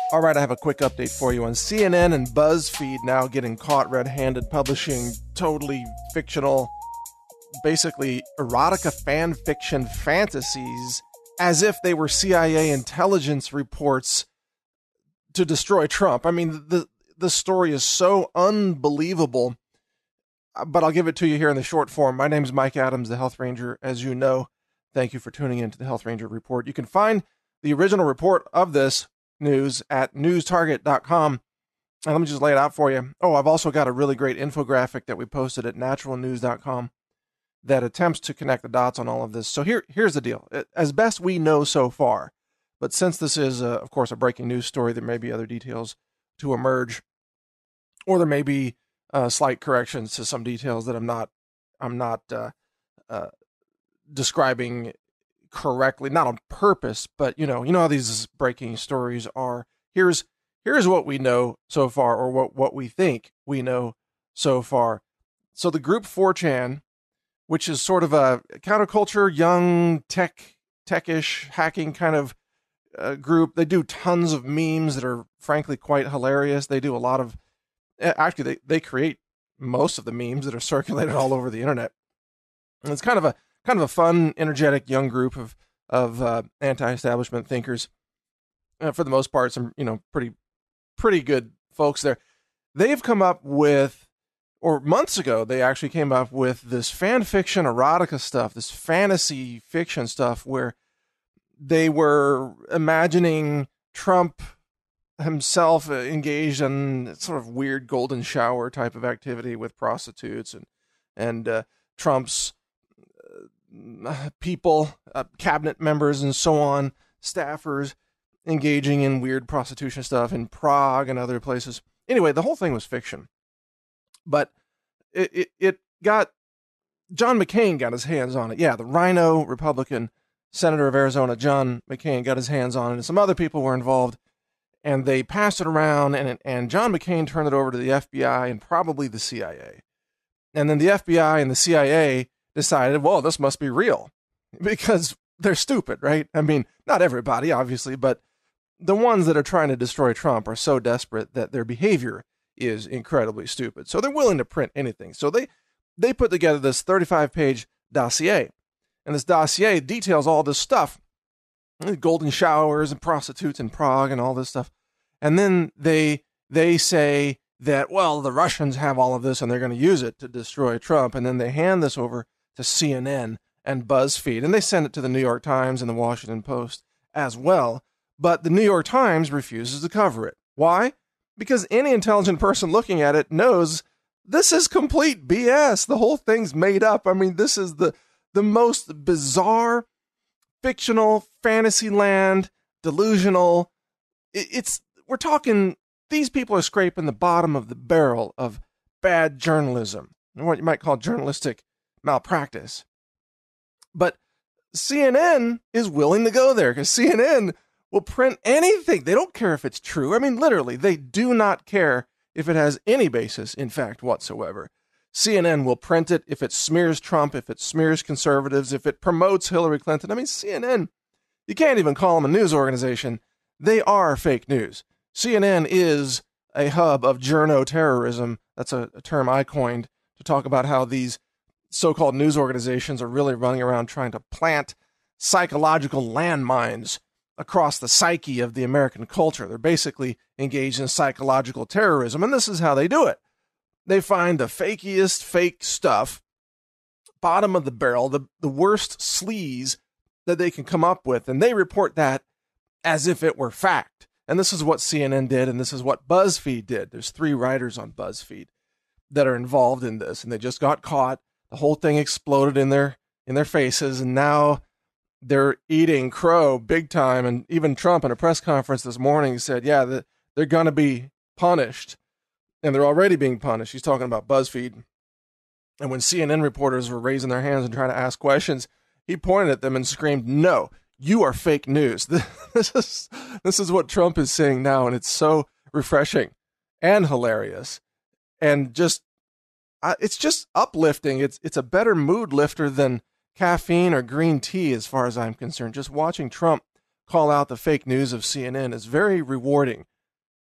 All right, I have a quick update for you on CNN and BuzzFeed now getting caught red-handed publishing totally fictional, basically erotica fan fiction fantasies as if they were CIA intelligence reports to destroy Trump. I mean, the story is so unbelievable, but I'll give it to you here in the short form. My name is Mike Adams, the Health Ranger, as you know. Thank you for tuning in to the Health Ranger Report. You can find the original report of this news at newstarget.com. And let me just lay it out for you. Oh, I've also got a really great infographic that we posted at naturalnews.com that attempts to connect the dots on all of this. So here's the deal. As best we know so far, but since this is, of course, a breaking news story, there may be other details to emerge, or there may be slight corrections to some details that I'm not describing correctly, not on purpose, but you know how these breaking stories are. Here's what we know so far, or what we think we know so far. So the group 4chan, which is sort of a counterculture, young techish hacking kind of group, they do tons of memes that are frankly quite hilarious. They do a lot of, actually they create most of the memes that are circulated all over the internet. And it's kind of a fun, energetic young group of anti-establishment thinkers. For the most part, some pretty good folks there. They've come up with, or months ago, they actually came up with this fan fiction erotica stuff, this fantasy fiction stuff, where they were imagining Trump himself engaged in sort of weird golden shower type of activity with prostitutes and Trump's people, cabinet members and so on, staffers engaging in weird prostitution stuff in Prague and other places. Anyway, the whole thing was fiction. But it got, John McCain got his hands on it. Yeah, the Rhino Republican Senator of Arizona, John McCain, got his hands on it, and some other people were involved, and they passed it around, and John McCain turned it over to the FBI and probably the CIA. And then the FBI and the CIA decided, well, this must be real, because they're stupid, right? I mean, not everybody, obviously, but the ones that are trying to destroy Trump are so desperate that their behavior is incredibly stupid. So they're willing to print anything. So they put together this 35-page dossier. And this dossier details all this stuff, golden showers and prostitutes in Prague and all this stuff. And then they say that, well, the Russians have all of this and they're going to use it to destroy Trump. And then they hand this over to CNN and BuzzFeed. And they send it to the New York Times and the Washington Post as well. But the New York Times refuses to cover it. Why? Because any intelligent person looking at it knows this is complete BS. The whole thing's made up. I mean, this is the most bizarre, fictional, fantasy land, delusional. We're talking, these people are scraping the bottom of the barrel of bad journalism, what you might call journalistic malpractice. But CNN is willing to go there because CNN will print anything. They don't care if it's true. I mean, literally, they do not care if it has any basis in fact whatsoever. CNN will print it if it smears Trump, if it smears conservatives, if it promotes Hillary Clinton. I mean, CNN, you can't even call them a news organization. They are fake news. CNN is a hub of journo-terrorism. That's a term I coined to talk about how these so-called news organizations are really running around trying to plant psychological landmines across the psyche of the American culture. They're basically engaged in psychological terrorism, and this is how they do it. They find the fakiest fake stuff, bottom of the barrel, the worst sleaze that they can come up with, and they report that as if it were fact. And this is what CNN did, and this is what BuzzFeed did. There's 3 writers on BuzzFeed that are involved in this, and they just got caught. The whole thing exploded in their faces, and now they're eating crow big time. And even Trump in a press conference this morning said, yeah, they're going to be punished. And they're already being punished. He's talking about BuzzFeed. And when CNN reporters were raising their hands and trying to ask questions, he pointed at them and screamed, no, you are fake news. This is what Trump is saying now, and it's so refreshing and hilarious. And just, it's just uplifting. It's a better mood lifter than caffeine or green tea as far as I'm concerned. Just watching Trump call out the fake news of CNN is very rewarding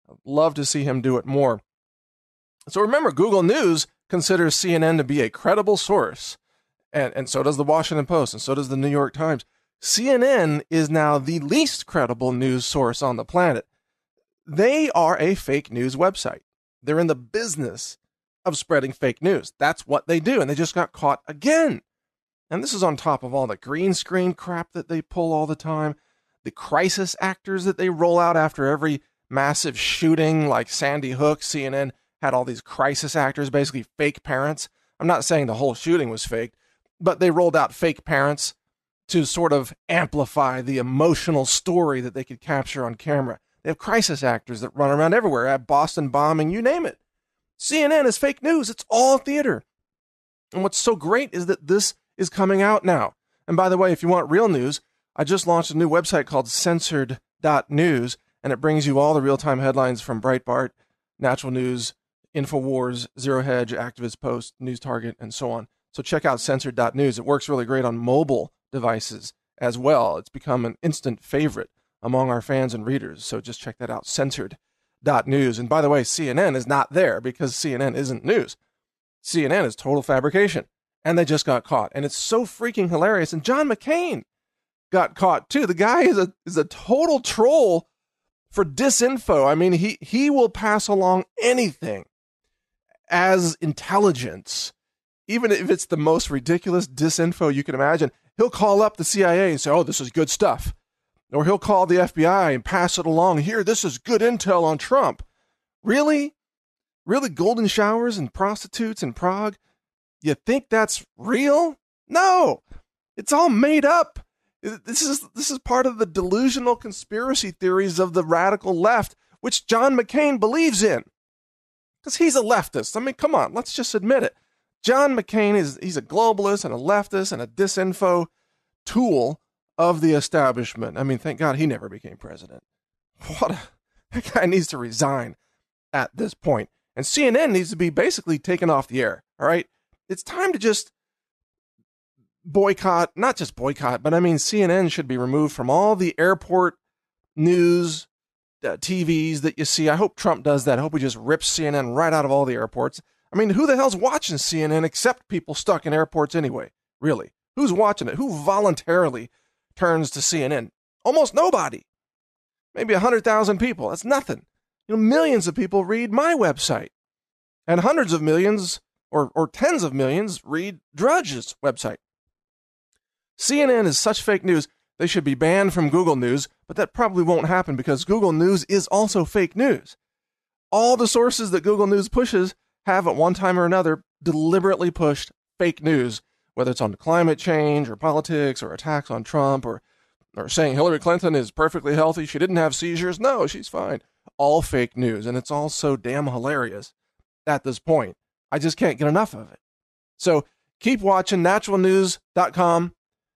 I'd love to see him do it more. So remember, Google News considers CNN to be a credible source, and so does the Washington Post, and so does the New York Times. CNN is now the least credible news source on the planet. They are a fake news website. They're in the business of spreading fake news. That's what they do, and they just got caught again. And this is on top of all the green screen crap that they pull all the time, the crisis actors that they roll out after every massive shooting like Sandy Hook. CNN had all these crisis actors, basically fake parents. I'm not saying the whole shooting was fake, but they rolled out fake parents to sort of amplify the emotional story that they could capture on camera. They have crisis actors that run around everywhere, at Boston bombing, you name it. CNN is fake news. It's all theater. And what's so great is that this is coming out now. And by the way, if you want real news, I just launched a new website called censored.news, and it brings you all the real-time headlines from Breitbart, Natural News, InfoWars, Zero Hedge, Activist Post, News Target, and so on. So check out censored.news. It works really great on mobile devices as well. It's become an instant favorite among our fans and readers. So just check that out, censored.news. And by the way, CNN is not there because CNN isn't news. CNN is total fabrication. And they just got caught. And it's so freaking hilarious. And John McCain got caught too. The guy is a total troll for disinfo. I mean, he will pass along anything as intelligence, even if it's the most ridiculous disinfo you can imagine. He'll call up the CIA and say, oh, this is good stuff. Or he'll call the FBI and pass it along. Here, this is good intel on Trump. Really? Really? Golden showers and prostitutes in Prague? You think that's real? No, it's all made up. This is part of the delusional conspiracy theories of the radical left, which John McCain believes in. Because he's a leftist. I mean, come on, let's just admit it. John McCain he's a globalist and a leftist and a disinfo tool of the establishment. I mean, thank God he never became president. That guy needs to resign at this point. And CNN needs to be basically taken off the air, all right? It's time to just boycott, not just boycott, but I mean, CNN should be removed from all the airport news TVs that you see. I hope Trump does that. I hope he just rips CNN right out of all the airports. I mean, who the hell's watching CNN except people stuck in airports anyway? Really? Who's watching it? Who voluntarily turns to CNN? Almost nobody. Maybe 100,000 people. That's nothing. Millions of people read my website. And hundreds of millions or tens of millions read Drudge's website. CNN is such fake news, they should be banned from Google News, but that probably won't happen because Google News is also fake news. All the sources that Google News pushes have at one time or another deliberately pushed fake news, whether it's on climate change or politics or attacks on Trump or saying Hillary Clinton is perfectly healthy, she didn't have seizures. No, she's fine. All fake news, and it's all so damn hilarious at this point. I just can't get enough of it. So keep watching naturalnews.com.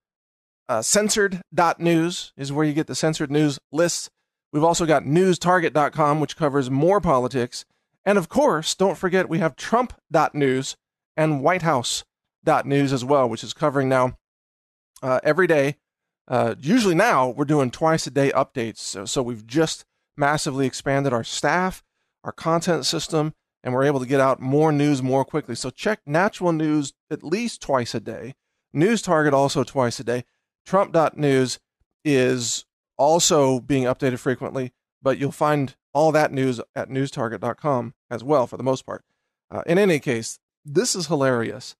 Censored.news is where you get the censored news lists. We've also got newstarget.com, which covers more politics. And of course, don't forget we have Trump.news and Whitehouse.news as well, which is covering now every day. Usually now we're doing twice a day updates. So we've just massively expanded our staff, our content system, and we're able to get out more news more quickly. So check Natural News at least twice a day. News Target also twice a day. Trump.news is also being updated frequently, but you'll find all that news at newstarget.com as well for the most part. In any case, this is hilarious.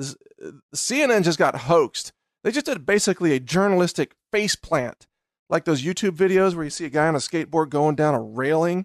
CNN just got hoaxed. They just did basically a journalistic faceplant, like those YouTube videos where you see a guy on a skateboard going down a railing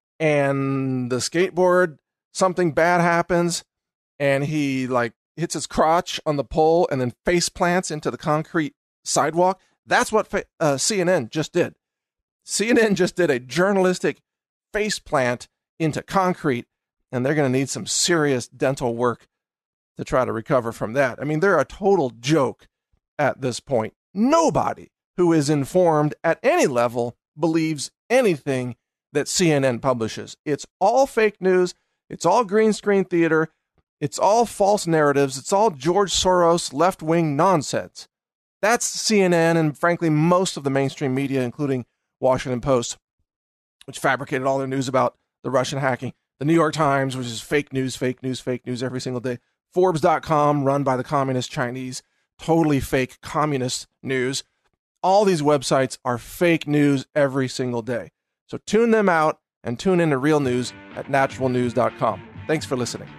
and the skateboard, something bad happens and he hits his crotch on the pole and then face plants into the concrete sidewalk. That's what CNN just did. CNN just did a journalistic face plant into concrete, and they're going to need some serious dental work to try to recover from that. I mean, they're a total joke at this point. Nobody who is informed at any level believes anything that CNN publishes. It's all fake news. It's all green screen theater. It's all false narratives. It's all George Soros left-wing nonsense. That's CNN and, frankly, most of the mainstream media, including Washington Post, which fabricated all their news about the Russian hacking. The New York Times, which is fake news every single day. Forbes.com, run by the communist Chinese, totally fake communist news. All these websites are fake news every single day. So tune them out and tune into real news at naturalnews.com. Thanks for listening.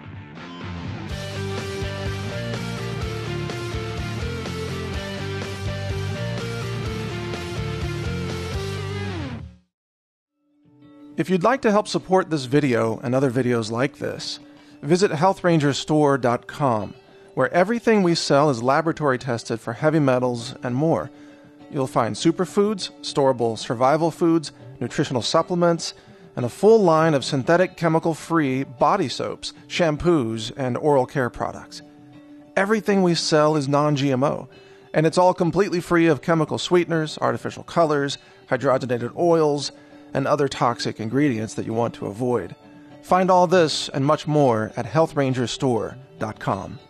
If you'd like to help support this video and other videos like this, visit healthrangerstore.com, where everything we sell is laboratory tested for heavy metals and more. You'll find superfoods, storable survival foods, nutritional supplements, and a full line of synthetic chemical-free body soaps, shampoos, and oral care products. Everything we sell is non-GMO, and it's all completely free of chemical sweeteners, artificial colors, hydrogenated oils, and other toxic ingredients that you want to avoid. Find all this and much more at healthrangerstore.com.